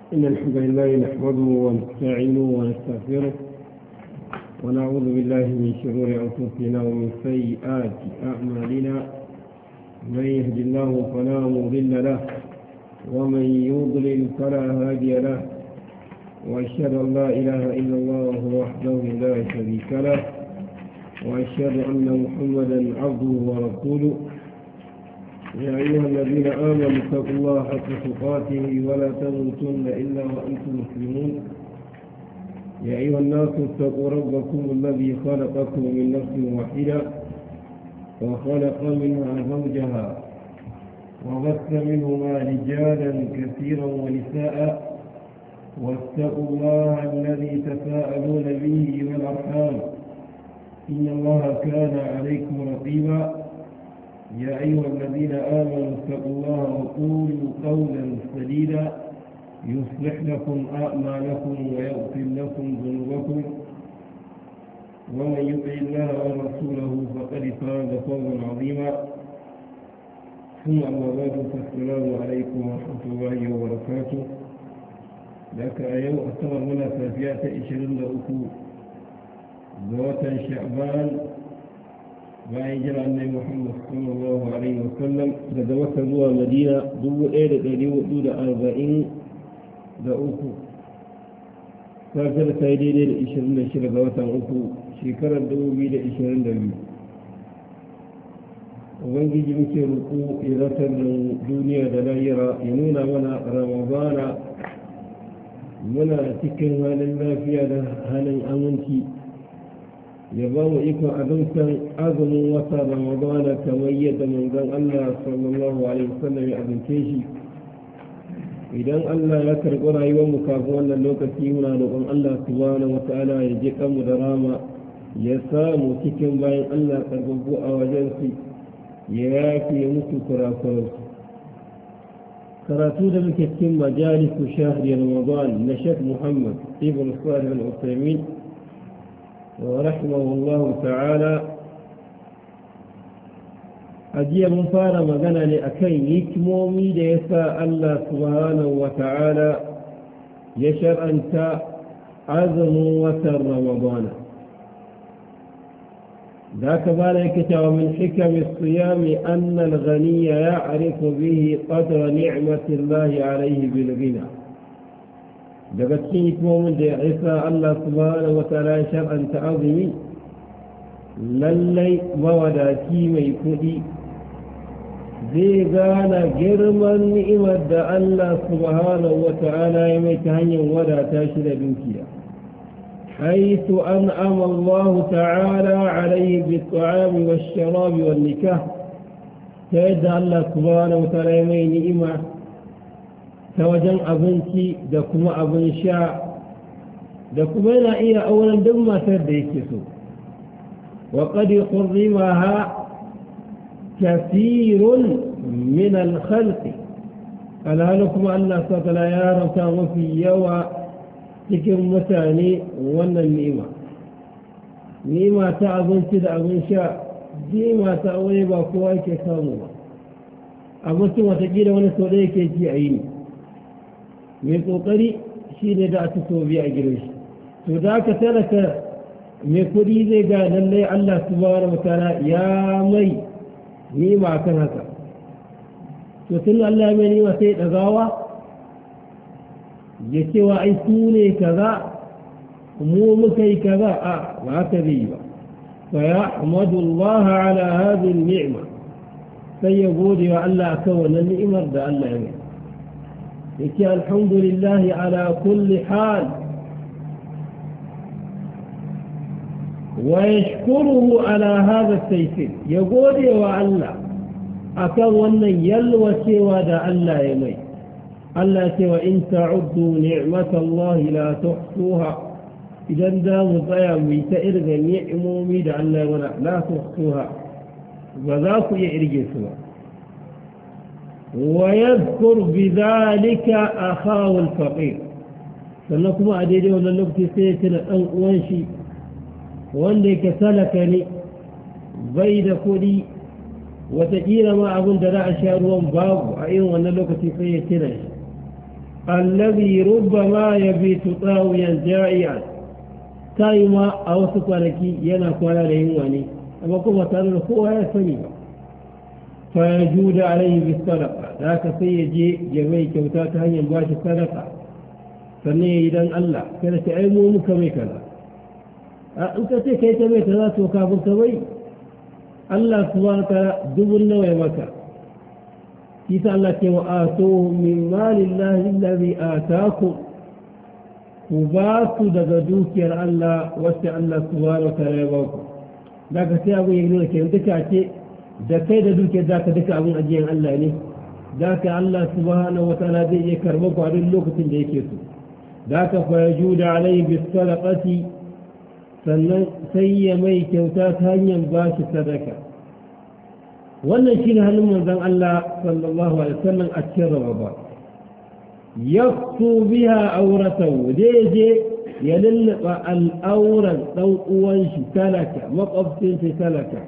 إن الحمد لله نحمده ونستعينه ونستغفره ونعوذ بالله من شرور أنفسنا ومن سيئات أعمالنا. من يهد الله فلا مضل له ومن يضلل فلا هادي له، وأشهد أن لا إله إلا الله وحده لا شريك له، وأشهد أن محمدا عبده ورسوله. يا أيها الذين آمنوا اتقوا الله حق تقاته ولا تموتن إلا وأنتم مسلمون. يا أيها الناس اتقوا ربكم الذي خلقكم من نفس واحدة وخلق منها زوجها وبث منهما رجالا كثيرا ونساء، واتقوا الله الذي تساءلون به والأرحام إن الله كان عليكم رقيبا. يا أيها الذين آمنوا اتقوا الله وقولوا قولا سديدا يصلح لكم أعمالكم ويغفر لكم ذنوبكم، ومن يطع الله ورسوله فقد فاز فوزا عظيما. ثم أما بعد، فالسلام عليكم ورحمة الله وبركاته. لك أيها أصبر هنا ففيات 23 ذوات شعبان bayan jira annabi Muhammad sallallahu alaihi wasallam daga Makka zuwa Madina 1443 kafir sai daidai da 26 ga watan uku shekarar 2022. ubangiji muke roƙo ya zartar da duniya da lahira, ya nuna mana ramadana muna cikin halin lafiya da halin aminci, ya ba mu ikon azumtan azumin wata ramadana kamar yadda manzon Allah sallallahu alaihi wasallam ya azumce shi. idan Allah ya karɓi rayuwar mu kafin wannan lokaci, muna roƙon Allah subhanahu wataala ya ji kanmu da rama, ya samu cikin bayan Allah karɓaɓɓu a wajen su, ya yafe musu kurakuransu. karatu da muke cikin majalisu shahri ramadan na Sheikh Muhammad ibn Salih al-Uthaymin ورحمه الله تعالى. أجي من فار مغنى لأكين يكمومي ليسا الله سبحانه وتعالى يشر أنت عزم وتر رمضان. ذاك ذلك ومن حكم الصيام أن الغني يعرف به قدر نعمة الله عليه بالغنى. daga cikin hikimomin da ya isa Allah subhanahu wa ta'ala ya shar'anta azumi, lallai mawadaci mai kuɗi zai gane girman ni'imar da Allah subhanahu wa ta'ala ya mai ta hanyar wadata shi da dukiya. حيث أنعم الله تعالى عليه بالطعام والشراب والنكاح، تيد الله سبحانه وتعالى يمي نعمة ta wajen abinci da kuma abin sha, da kuma yana iya auren duk matar da yake so. wa qad hurrimaha kathirun min al-khalq, alhalu kuma Allah subhanahu wa ta'ala ya haramta mafi yawa cikin mutane wannan ni'ima ta abinci da abin sha. ni'ima ta aure ba kowa yake samu ba, abincin watakila wani sau da yake ji a yi ne, mai kokari shi ne da aka so biya a gidan shi. to da aka talaka mai kudi zai ga lallai Allah subhanahu wataala ya mai nima kan haka. to tun Allah ya mai nima sai dagawa ya cewa ai su ne kaza mu muka yi kaza, a ba haka zai yi ba. fa yahmadu Allah ala hadhihi an-ni'ma, sai ya gode wa Allah akan wannan ni'imar da Allah ya mai. يكي الحمد لله على كل حال، ويشكره على هذا التيسير. يقول وعلا أكون يلوى ودى ألا يمي ألا سوى إن تعدوا نعمة الله لا تحصوها. إذا دام ضيام يتئرغ نعمو ميد ألا لا تحصوها، وذاك يعرج سوى. ويذكر بذلك أخاه الفقير، فلنكم أدري ولا نبتي سيتنا أن أنشي وأنك سلكني بيد كلي وتجينا ما أظن دراء شهر باب أيضا أن نبتي سيتنا الذي ربما يبيت طاويا جائعا تايما أو سكوانكي ينا كوالا ليواني أما كما تعالوا هو يسمي فيجود عليه بالصدقة ذاك سيجي جميع كوتات هنيا باش الصدقة فني إذن الله كانت أيمو مكمي كذا أنت كي تميت ذات وكافر كوي الله سبحانه وتعالى دبرنا ويمكا كيسا الله كي وآتوه من مال الله الذي آتاكم وباسوا دقدوك يا الله وسع الله سبحانه وتعالى يباكم ذاك سيابو يقولون كي انتك عشي ذاك دوك ذاك ذاك أبو أجيان الله يعني ذاك الله سبحانه وتعالى دي يكرمك على اللوكة اللي يكيسو ذاك فيجود عليه بالصدقة sannan sai ya mai kyauta ta hanyar ba shi sadaka wannan shi ne halin manzon Allah sallallahu alaihi wasallam a cikin Ramadan yaktu biha auratahu je ya lullaba al'auran dan uwan shi talaka makwabcin shi talaka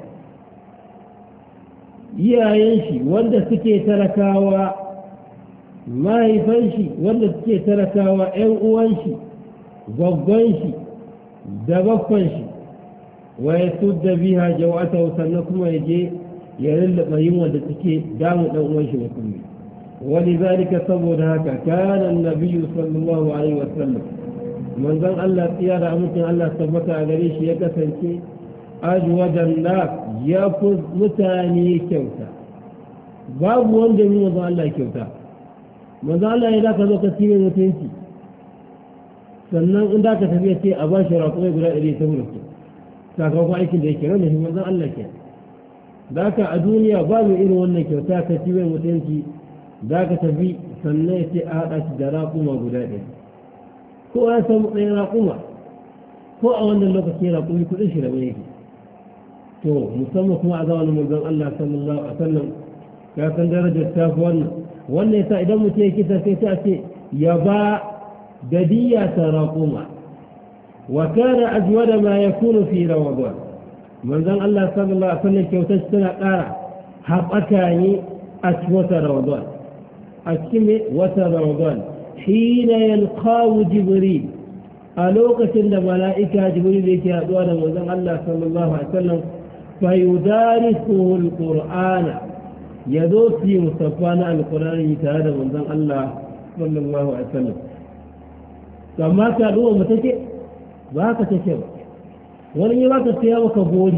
iyayen shi wanda suke talakawa mahaifan shi wanda suke talakawa ƴan uwan shi gwaggon shi da baffan shi wa ya tudda biha jawata sannan kuma ya je ya lullaba yin wanda suke damu dan uwan shi musulmi ولذلك saboda haka kana annabi sallallahu alaihi wasallam manzon Allah tsiyara mutum Allah tabbata a gare shi ya kasance ajwadan nas ya fi mutane kyauta babu wanda yi manzon Allah kyauta manzon Allah ya zaka zo ka tibe mutunci sannan in da ka tafiya ce a ba shi raƙumai guda 100 saboda su sakamakon aikin da yake ranar manzon Allah ke da ka a duniya ba mu irin wannan kyauta ka tibe mutunci da ka tafi sannan ya ce a haɗa shi da raƙuma guda 100 ko ya samu ɗayan raƙuma ko a wannan lokaci raƙumi kuɗin shi da mai yake to musamman kuma a zamanin manzon Allah sallallahu alaihi wasallam ya san darajar ta fi wannan yasa idan mutum ya kisa sai ta ce ya ba ددية راقوما وكان أجود ما يكون في رمضان من ذن الله صلى الله عليه وسلم كوتشتنا قارع حقكاني أشوة رمضان أشمي وتر رمضان حين يلقاه جبريل ألوقة الملائكة جبريل يكادون من ذن الله صلى الله عليه وسلم فيدارسه القرآن يدوسي مصطفانا القرآن يتهدى من ذن الله صلى الله عليه وسلم amma ka duwa mu take ba ka take ba wani ya baka siya maka gori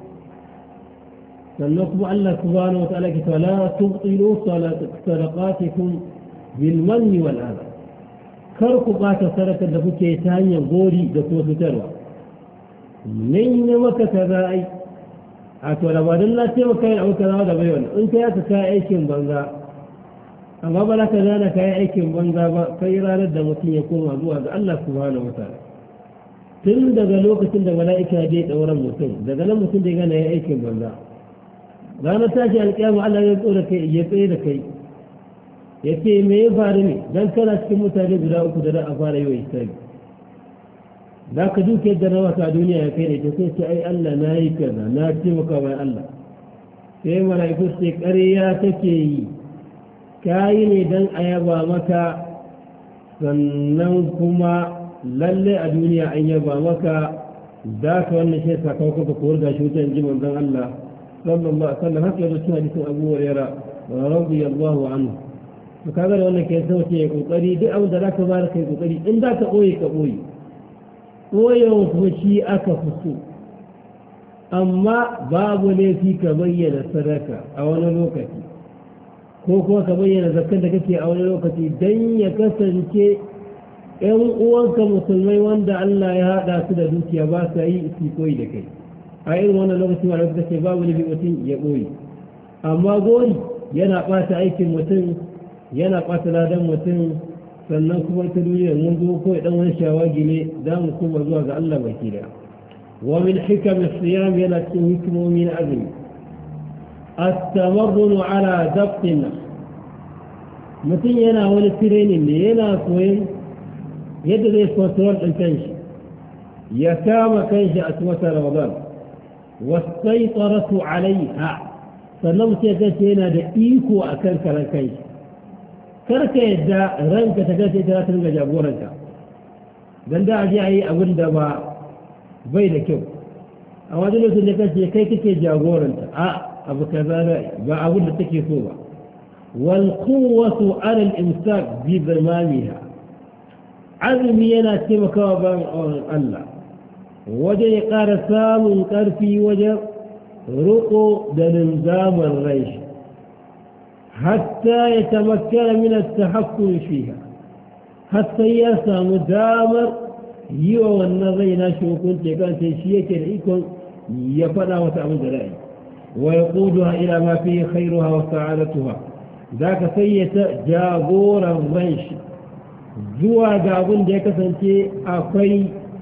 sannan kuma Allah subhanahu wa ta'ala ke ta la tubtilu sadaqatikum bil manni wal adha kar ku bata sadakar da kuke ta hanyar gori da kuma fitarwa nan ne maka kaza ai a to da ba dan na ce maka yin abu kaza da bai wannan in kai ka kai aikin banza amma ba za ka zana ka yi aikin banza ba kai ranar da mutum ya koma zuwa ga Allah subhanahu wataala tun daga lokacin da mala'ika ya ɗauran mutum daga nan mutum da ya gana ya aikin banza ranar tashi alƙiyama Allah ya tsoro kai ya tsaye da kai ya ce me ya faru ne dan kana cikin mutane guda uku da za a fara yi wa hisabi za ka duke yadda na wata duniya ya kai da ita sai ce ai Allah na yi kaza na taimaka bayan Allah sai mala'iku sai ƙarya take yi kayi ne don a yaba maka sannan kuma lalle a duniya an yaba maka za ka wannan shi sakamakon ka kowar da shi wutan ji manzon Allah sallallahu alaihi wasallam haka yanzu suna hadisin Abu Hurairah radiyallahu anhu to kaga da wannan kai sai ya kokari duk abin da zaka bayar kai kokari in za ka boye ka boye boyewa kuma shi aka fito amma babu laifi ka bayyana sadaka a wani lokaci ko kuma ka bayyana zakkan da kake a wani lokaci dan ya kasance ƴan uwanka musulmai wanda Allah ya haɗa su da dukiya ba sa yi su koyi da kai a irin wannan lokaci ma da ce babu nabi mutum ya ɓoye amma gori yana ɓata aikin mutum yana ɓata ladan mutum sannan kuma ta duniya mun zo kawai ɗan wani shawagi ne za mu kuma zuwa ga Allah baki da wa min hikam siyam yana cikin hikimomi na azumi التمرن على ضبط النفس mutum yana wani training ne yana koyon yadda zai control ɗin kanshi ya kama kanshi a wata ramadan wasaitaratu alaiha sannan mutum ya kanshi yana da iko a kan karan kanshi karka yadda ranka ta gace ta ringa jagoranka dan da aje ayi abin da ba bai da kyau a wajen lokacin da kace kai kake jagoranta a abu kaza ba abin da take so ba wal quwwatu ala al imsak bi zamaniha azmi yana taimakawa ban Allah wajen ya ƙara samun ƙarfi wajen riƙo da linzamin rai حتى يتمكن من التحكم فيها حتى يسام دامر يو والنظي ناشو كنت كانت شيء كريكم يفنى وتعمد رأي ويقودها إلى ما فيه خيرها وسعادتها ذاك سيئة جابورا الريش زوا جابون ديك سنتي أقوي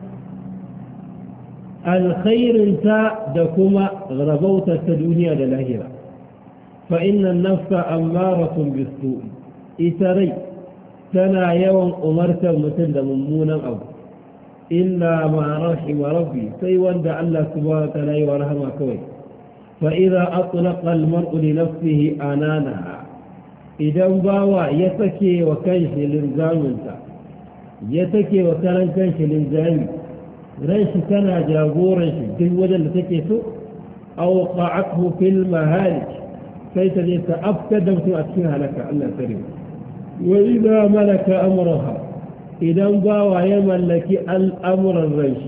الخير انتا دكما غربوت الدنيا للآخرة فإن النفس أمارة بالسوء إتري تنا يوم أمرت مثل ممونا أو إلا ما رحم ربي سيوان دع الله سبحانه وتعالى ورحمه كوي فإذا أطلق المرء لنفسه أنانها إذا باوى يتكي وكنش لنزامنتا يتكي وكنش لنزامي رنش تنا جابورنش تنوجا لتكيسو أوقعته في المهالك كيف يتأكد وتؤكدها لك الله كريم وإذا ملك أمرها إذا باوى يملك الأمر الريش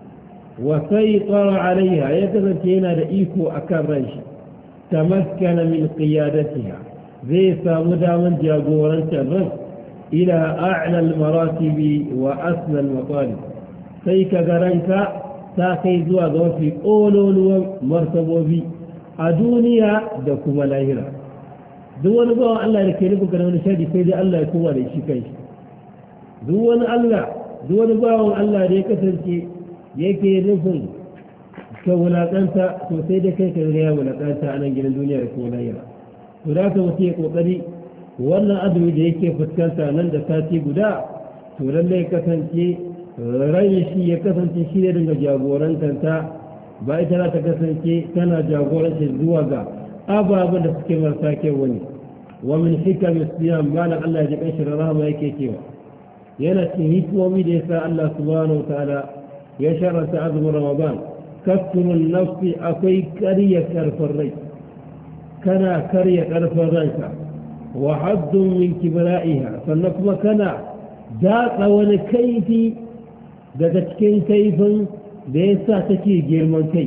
وسيطر عليها يتذكين رئيكو أكا الريش تمكن من قيادتها ذي سامدا من جاغورا الرس إلى أعلى المراتب وأسنى المطالب سيك غرنك ساقي زواغ في أولون ومرتبو بي a duniya da kuma lahira duk wani bawan Allah da ke nufi ga wani shadi sai dai Allah ya koma da shi kai duk wani bawan Allah da ya kasance yake nufin ka wulaƙanta to sai dai kai ka ga ya wulaƙanta a nan gidan duniya da kuma lahira to da ka mutum ya kokari wannan azumi da yake fuskanta nan da sati guda to lallai kasance rai shi ya kasance shi ne dinga jagorantanta ba ita za ta kasance tana jagoranci zuwa ga ababen da suke marasa kyau wani wa min hikam siyam malan Allah ya ji kanshi da rahama yake cewa yana cikin hikimomi da yasa Allah subhanahu wa ta'ala ya sharanta azumin Ramadan kasrul nafsi akwai karya karfin rai kana karya karfin ranka wa haddun min kibra'iha sannan kuma kana datsa wani kaifi daga cikin kaifin da ya sa take girman kai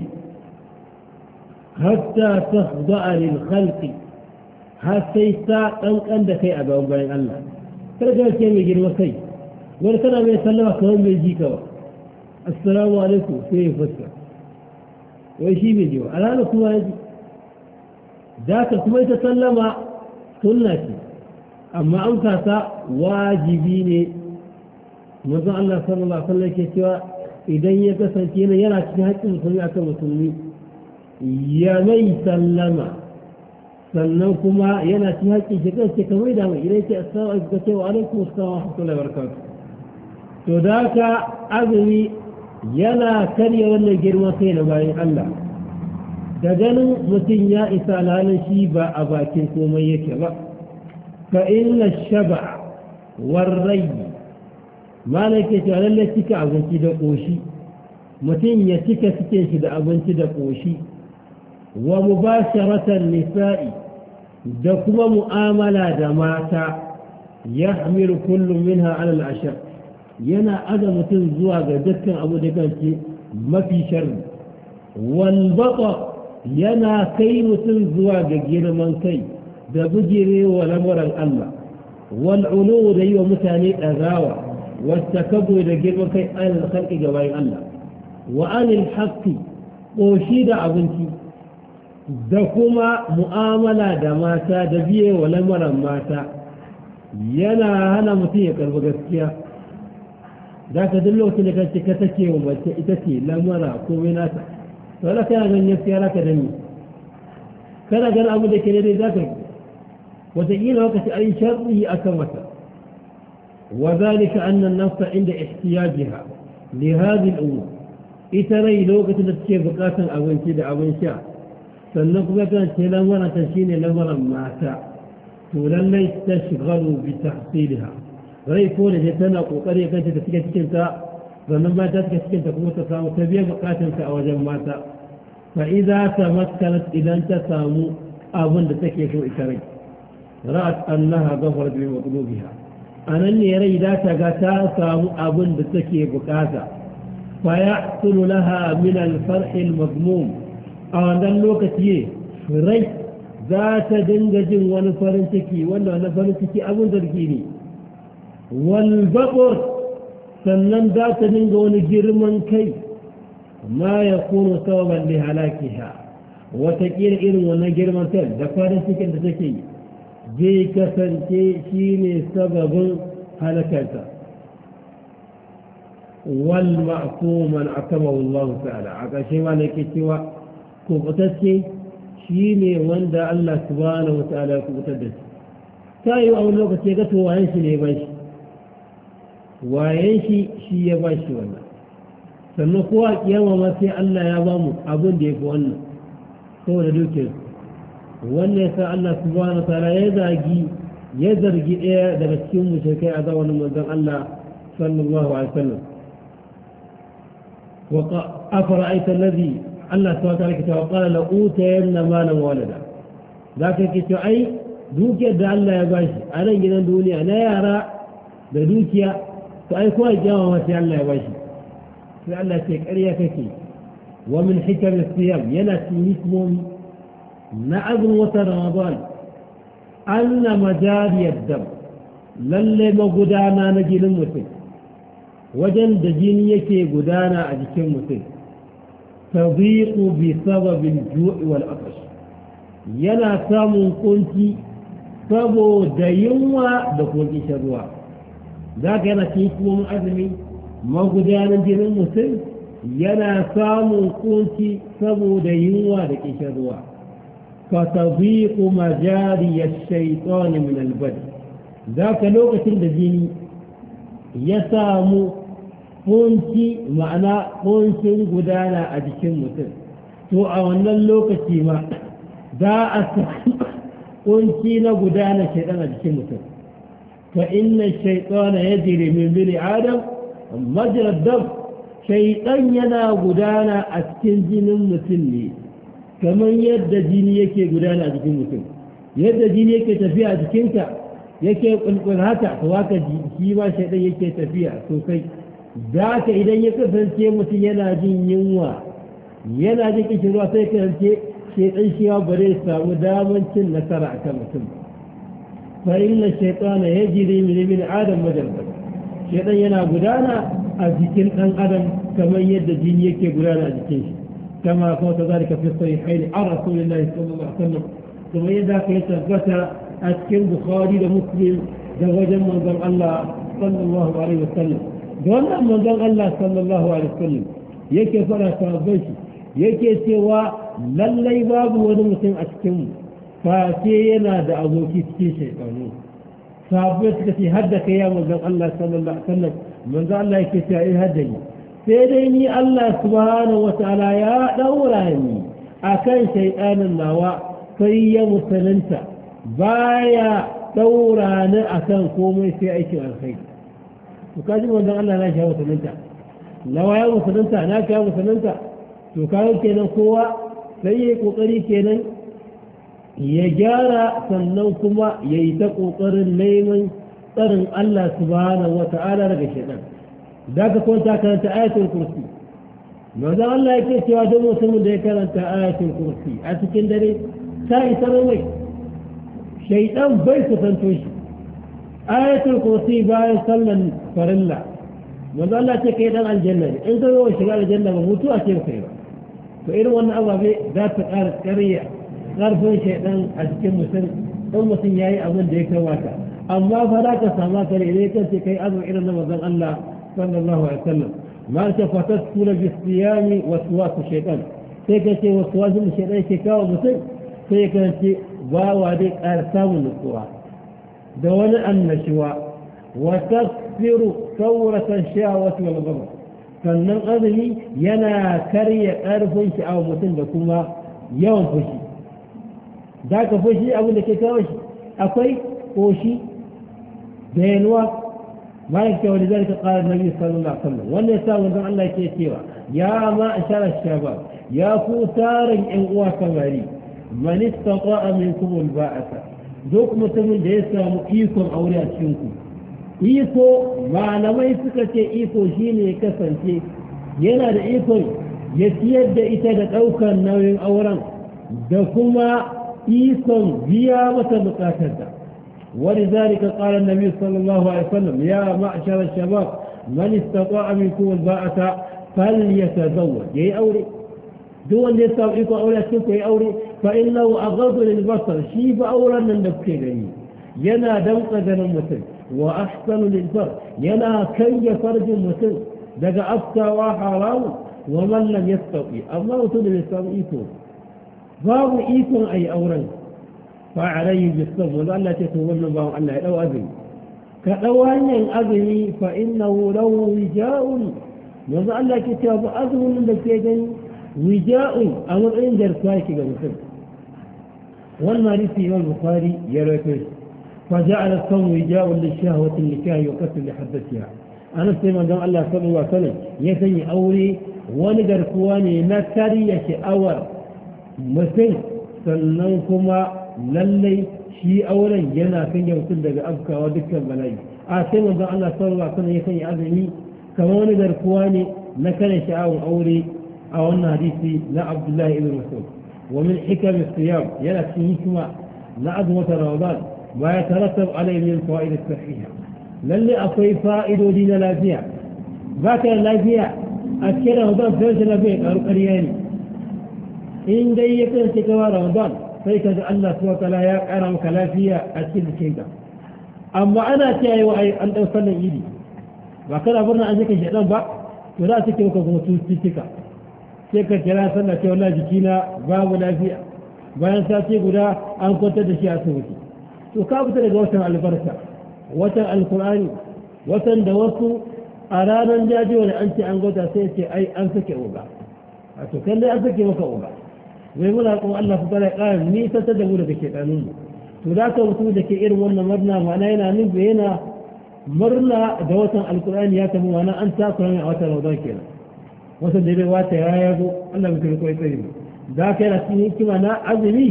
hatta takhda'a lil khalqi har sai ta kankan da kai a gaban bayan Allah kada ka ce mai girman kai wani kana mai sallama kamar mai jika ba assalamu alaikum sai ya fuska wai shi bai ji ba alhala kuma ya ji da ka kuma ita sallama sunna ce amma an kasa wajibi ne manzon Allah sallallahu alaihi wasallam ke cewa idan ya kasance yana cikin haƙƙin musulmi akan musulmi ya mai sallama sannan kuma yana cikin haƙƙin shi kan ce kamar da mai idan ce assalamu alaikum ka ce wa alaikum assalam wa rahmatullahi wa barakatuh to da haka azumi yana karya wannan girman kai na bayan Allah da ganin mutum ya isa alhalin shi ba a bakin komai yake ba fa inna shaba warrai malaka ce lalle cika abinci da koshi mutum ya cika cikin shi da abinci da koshi wa mubasharatan nisa'i da kuma mu'amala da mata yahmilu kullu minha ala al-ashar yana aza mutum zuwa ga dukkan abu da kanci mafi sharri wal bata yana kai mutum zuwa ga girman kai da bujirewa lamuran Allah wal ulu da yi wa mutane ɗagawa والتكبر إذا جيبوا كي آل الخلق جوائي الله وآل الحق قوشيد أبنتي دكما مؤاملة دماتا دبيه ولمرا ماتا ينا هنا متيك البقسكية ذاك دلو تلك تكتكي ومتئتكي لمرا كوميناتا ولا كان من يسيرك دمي كان قال أبو ذكي لدي ذاك وتقيل وقت أي شرطه أكمتا وذلك أن النفس عند احتياجها لهذه الأمور إتري لوقت التي بقاتا أو انتدى أو انشاء فالنقبة تلمرة تشين لمرا ماتا تولي تشغل بتحصيلها rai ko da tana kokari kanta ta cike cikin ta sannan ba ta cike cikin ta kuma ta samu ta biya bukatun ta a wajen mata fa idza tamakkanat idan ta samu abin da take so ita rai ra'at annaha ghafarat bi matlubiha anan ne rai da ta ga ta samu abin da take bukata fa yahsulu laha min al-farh al-madmum a wannan lokaci rai za ta dinga jin wani farin ciki wanda wani farin ciki abin zargi ne والبقر sannan za ta dinga wani girman kai ma ya kuno sababan da halakiha watakila irin wannan girman kai da farin cikin da take yi zai kasance shi ne sababin halakarta wal ma'fuman akamahu Allah ta'ala a ƙarshe ma ne ke cewa kubutacce shi ne wanda Allah subhanahu wa ta'ala ya kubutar da shi ta yi a wani lokaci ga to wayan shi ne ban shi wayen shi ya ba shi wannan sannan kowa kiyama ma sai Allah ya ba mu abin da ya fi wannan saboda dukiyar wannan yasa Allah subhanahu wa ta'ala ya zargi ɗaya daga cikin mushrikai a zamanin manzon Allah sallallahu alaihi wasallam wa afara'aita alladhi Allah subhanahu wa ta'ala kita wa qala la utayanna malan walada zaka ce ai dukiyar da Allah ya bashi a nan gidan duniya na yara da dukiya to ai kowa jawa ma sai Allah ya bashi sai Allah ce ƙarya kake wa min hikam as-siyam yana tinismum na azum wata ramadan anna majari ad-dam lalle magudana na jinin mutum wajen da jini yake gudana a jikin mutum tadiqu bi sababil ju'i wal atash yana samun kunci saboda yunwa da kuma kishin ruwa za ka yana cikin kuma azumi magudanar jinin mutum yana samun kunci saboda yunwa da kishin ruwa ka tabiqu majari ash-shaytan min al-bad za ka lokacin da jini ya samu kunci ma'ana kuncin gudana a jikin mutum to a wannan lokaci ma za a samu kunci na gudana shaitan a jikin mutum فإن الشيطان يجري من بني آدم مجرى الدم شيطان ينا قدانا أتكنجن المسلمي كما يد جيني يكي قدانا أتكن مسلم يد جيني يكي تفيع أتكنك يكي قل هاتا فواك جيما شيطان يكي تفيع سوسي ذاك إذا يكفن شيء مسلم ينا جين ينوى ينا جين كشروا سيكفن شيطان شيئا بريسا ودامن شن نسرع كمسلم فإن الشيطان يجري من ابن آدم مجرد الشيطان ينا قدانا أذكر أن آدم كما يد جينيك قدانا أذكر كما قلت ذلك في الصحيحين عن رسول الله صلى الله عليه وسلم ثم يداك يتثبت أذكر بخاري ومسلم زوجا من ذن الله صلى الله عليه وسلم دون من ذن الله صلى الله عليه وسلم يكي فلا تربيش يكي سوى للي باب ونمسن أذكر face yana da aboki cikin shaitanu sahabbai suka ce hadda kai ya manzon Allah sallallahu alaihi wasallam manzon Allah yake cewa in hadda ni sai dai ni Allah subhanahu wataala ya daura ni akan shaitanin nawa sai ya musulunta baya daura ni akan komai sai aikin alkhairi to kaji manzon Allah na shi musulunta nawa ya musulunta na ka musulunta to kawo kenan kowa sai yayi kokari kenan ya gyara sannan kuma ya yi ta ƙoƙarin neman tsarin Allah subhanahu wa ta'ala daga shaitan da ka kwanta karanta ayatul kursi manzon Allah yake cewa don mutumin da ya karanta ayatul kursi a cikin dare ta isa mai shaitan bai kusanto shi ayatul kursi bayan sallan farilla manzon Allah ce kai dan aljanna ne in ka zo shiga aljanna ba mutuwa ce kai ba to irin wannan ababe za ta ƙara ƙarya ƙarfin shaidan a cikin mutum ɗan mutum ya yi abin da ya kawata amma fa za ka sama kare ne kan ce kai azu irin na mazan Allah sallallahu alaihi wasallam ma ta fatat kula bi siyami waswasu shaitan sai ka ce waswasu shaitan ke kawo mutum sai ka ce bawa dai ƙara samun nutsuwa da wani annashuwa wa tasfiru sawratan sha'awati wal ghadab sannan azumi yana karya ƙarfin sha'awar mutum da kuma yawan fushi ذاك فشي أبو لك كاوش أكوي قوشي بينوا مالك ولذلك قال النبي صلى الله عليه وسلم والنساء وذن الله كيسيوا يا معشر الشباب يا كوتار إن واسماري من استطاع منكم الباءة دوك متمن ديسا مؤيكم أولياء شنكم إيكو ما يفكت إيكو شيني كسنتي ينا دا إيكو يتيد إتادة أوكا نوين أوران دكما إيكو بيامة مقاتلة ولذلك قال النبي صلى الله عليه وسلم يا معشر الشباب من استطاع منكم الباءة فليتزوج يا أولي دون يستطيع أولى الشرك يا أولي فإنه أغض للبصر شيب أولا من نفسه ينا دمق ذن المسل وأحسن للفرج ينا كي فرج المسل دقى أفتى وحرام ومن لم يستطيع الله تدري يستطيع باب إيكم أي أولا فعليه بالصبر ولا تتولوا الله أن لو أذن كأوان أذني فإنه لو وجاء يضع الله كتاب أذن لكيدني وجاء أمر عند الكايك بالخير والمالكي والبخاري يروي فجعل الصوم وجاء للشهوة النكاح وقتل لحدثها أنا سيما دام الله صلى الله عليه وسلم يتني أولي ونقر كواني نكري يشأور مثل سننكما lallai shi auren yana kan mutum daga afkawa dukkan bala'i a sai manzon Allah sallallahu alaihi wasallam ya sanya azumi kamar wani garkuwa ne na kare sha'awun aure a wannan hadisi na Abdullah ibn Mas'ud wa min hikam as-siyam yana cikin hikima na azumin Ramadan ma ya tarattab alayhi min fawaid as-sahihah lalle akwai fa'idodi na lafiya baka lafiya a cikin Ramadan sai da lafiya karu ƙarya ne in dai ya kasance kawai Ramadan sai ka ga Allah subhanahu wataala ya ƙara maka lafiya a cikin jikinka amma ana cewa wai an dau sallan idi ba kana burna an jika shedan ba to za a cike maka kuma cututtuka sai ka kira sallah ce wallahi jikina babu lafiya bayan sati guda an kwantar da shi a asibiti to ka fita daga watan albarka watan alqur'ani watan da wasu a ranar jajiwa da an ce an gwada sai ce ai an sake uba a to kan dai an sake maka uba zai muna kuma Allah su tara ƙarar nisa ta da mu daga shekanunmu to da ka mutum da ke irin wannan murna ma'ana yana nufi yana murna da watan alkur'ani ya tafi ma'ana an takura mai a watan ramadan kenan watan da bai wata ya yazo Allah mutum kawai tsari mu da ka yana cikin hikima na azumi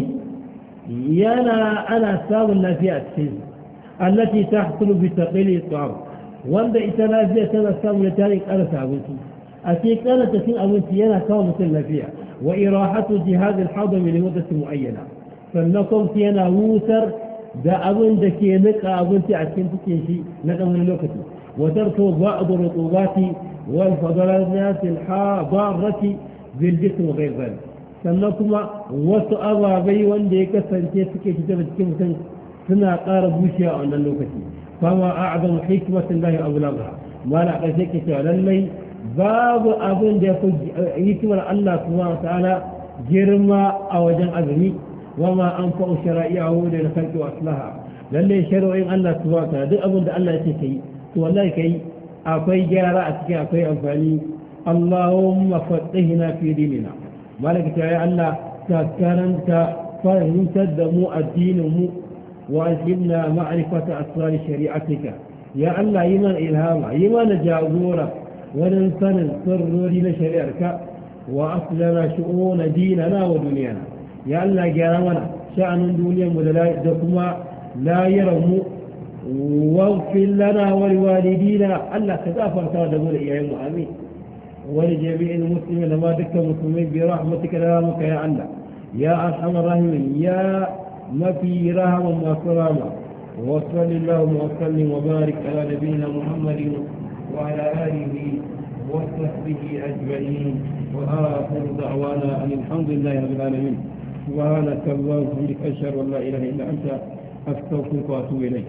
yana ana samun lafiya a cikin allati tahsulu bi taqili ta'am wanda ita lafiya tana samun ta ne karasa abinci a cikin karasa cin abinci yana kawo mutum lafiya وإراحة جهاز الحضم لمدة معينة فلنكم فينا موسر دا أبن دكي نقع أبن تعسين تكيشي نقع من الوقت وتركوا بعض الرطوبات والفضلات الحاضرة بالجسم وغير ذلك فلنكم وسأضع بي واندي كسر تكيشي تبتكي سنة قارب وشياء عن الوقت فما أعظم حكمة الله أبلغها ما لا قسيك على الليل باب أبن ديكو يكمل الله سبحانه وتعالى جرما أو جن أذني وما أنفع شرائعه للخلق وأصلها للي شرعين الله سبحانه وتعالى دي أبن دي الله يتكي والله كي أكوي جاراتك أكوي أنفاني اللهم فقهنا في ديننا مالك يا الله تذكرنك فهمت دمو الدين وألهمنا معرفة أسرار شريعتك يا الله إيمان إلهام إيمان جاورك وننسان سروري لشريعك وأصلنا شؤون ديننا ودنيانا يا الله جارمنا شأن دنيا مدلائكما لا يرم واغفر لنا ولوالدينا الله تغفر تادمون إياهم آمين ولجميع المسلمين ما دك مسلمين برحمتك لامك يا الله يا أرحم الراحمين يا ما في رحم وكرامة وصل اللهم وسلم وبارك على نبينا محمد وعلى آله وصحبه أجمعين وآخر دعوانا أن الحمد لله رب العالمين سبحانك اللهم وبحمدك أشهد أن لا إله إلا أنت أستغفرك وأتوب إليك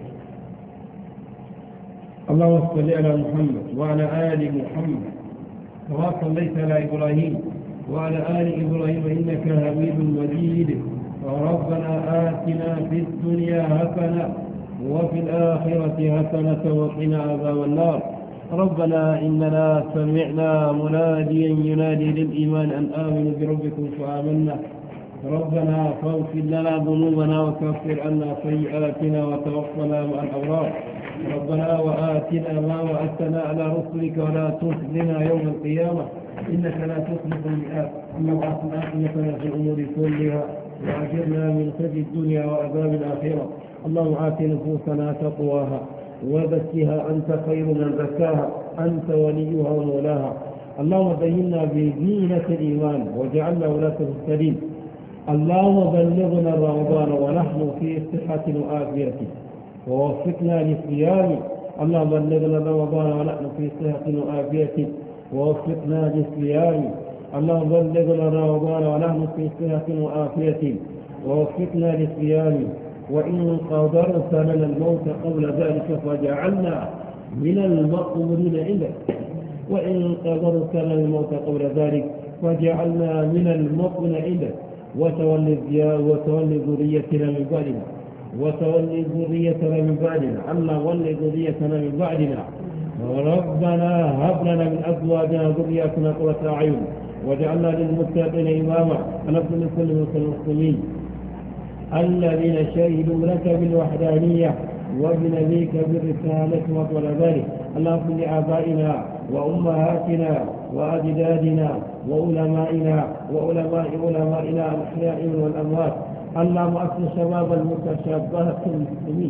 اللهم صل على محمد وعلى آل محمد كما صليت على إبراهيم وعلى آل إبراهيم إنك حميد مجيد ربنا آتنا في الدنيا حسنة وفي الآخرة حسنة وقنا عذاب النار ربنا إننا سمعنا مناديا ينادي للإيمان أن آمنوا بربكم فآمنا ربنا فاغفر لنا ذنوبنا وكفر عنا سيئاتنا وتوفنا مع الأبرار. ربنا وآتنا ما وعدتنا على رسلك ولا تخزنا يوم القيامة إنك لا تخلف المئات. اللهم أحسن عاقبتنا في الأمور كلها وأجرنا من خزي الدنيا وعذاب الآخرة. اللهم آت نفوسنا تقواها وزكها أنت خير من زكاها أنت وليها ومولاها. اللهم زينا بزينة الإيمان وجعلنا ولاة مهتدين. اللهم بلغنا رمضان ونحن في صحة وآفية ووفقنا للصيام. اللهم بلغنا رمضان ونحن في صحة وآفية ووفقنا للصيام. اللهم بلغنا رمضان ونحن في صحة وآفية ووفقنا للصيام. وإن قدرت لنا الموت قبل ذلك فجعلنا من المقبولين عندك. وإن قدرت لنا الموت قبل ذلك فجعلنا من المقبولين عندك. وتولي ذريتنا من بعدنا وتولي ذريتنا من بعدنا. اللهم ولي ذريتنا من بعدنا. ربنا هب لنا من أزواجنا وذرياتنا قرة أعين وجعلنا للمتقين إماما. ونغفر لكل المسلمين الذين شهدوا لك بالوحدانية وبنبيك بالرسالة وطول ذلك. اللهم اغفر لآبائنا وأمهاتنا وأجدادنا وعلمائنا علمائنا الأحياء والأموات. اللهم أصلح شباب المتشابهة المسلمين.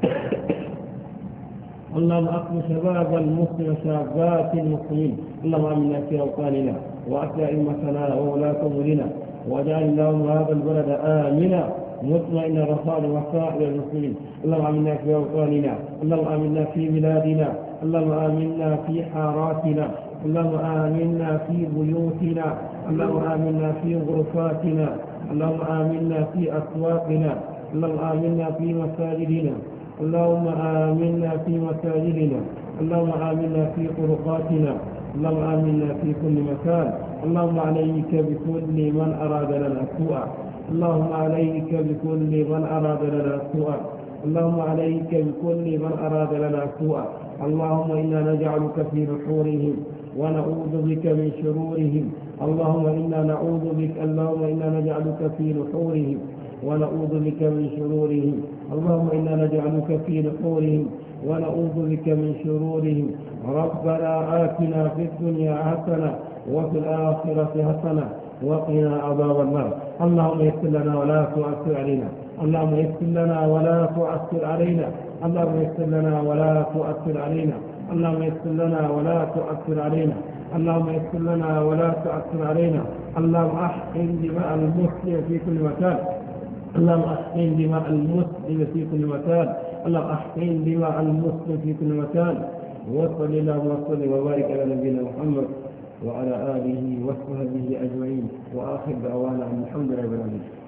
اللهم أصلح شباب المتشابهات المسلمين. اللهم آمنا في أوطاننا وأصلح أئمتنا وولاة أمورنا واجعل اللهم هذا البلد آمنا مطمئن رخاء وسائر المسلمين. اللهم آمنا في أوطاننا. اللهم آمنا في بلادنا. اللهم آمنا في حاراتنا. اللهم آمنا في بيوتنا. اللهم آمنا في غرفاتنا. اللهم آمنا في أسواقنا. اللهم آمنا في مساجدنا. اللهم آمنا في مساجدنا. اللهم آمنا في طرقاتنا. اللهم آمنا في كل مكان. اللهم عليك بكل من أراد لنا سوءا. اللهم عليك بكل من أراد لنا سوءا. اللهم عليك بكل من أراد لنا سوءا. اللهم إنا نجعلك في نحورهم ونعوذ بك من شرورهم. اللهم إنا نعوذ بك. اللهم إنا نجعلك في نحورهم ونعوذ بك من شرورهم. اللهم إنا نجعلك في نحورهم ونعوذ بك من شرورهم. ربنا آتنا في الدنيا حسنة وفي الآخرة حسنة وقنا عذاب النار. اللهم يسر لنا ولا تؤثر علينا. اللهم يسر لنا ولا تؤثر علينا. اللهم يسر لنا ولا تؤثر علينا. اللهم يسر لنا ولا تؤثر علينا. اللهم يسر لنا ولا تؤثر علينا. اللهم أحقن دماء المسلم في كل مكان. اللهم أحقن دماء المسلم في كل مكان. اللهم أحقن دماء المسلم في كل مكان. وصل اللهم وصل وبارك على نبينا محمد وعلى آله وصحبه أجمعين. وآخر دعوانا الحمد لله رب العالمين.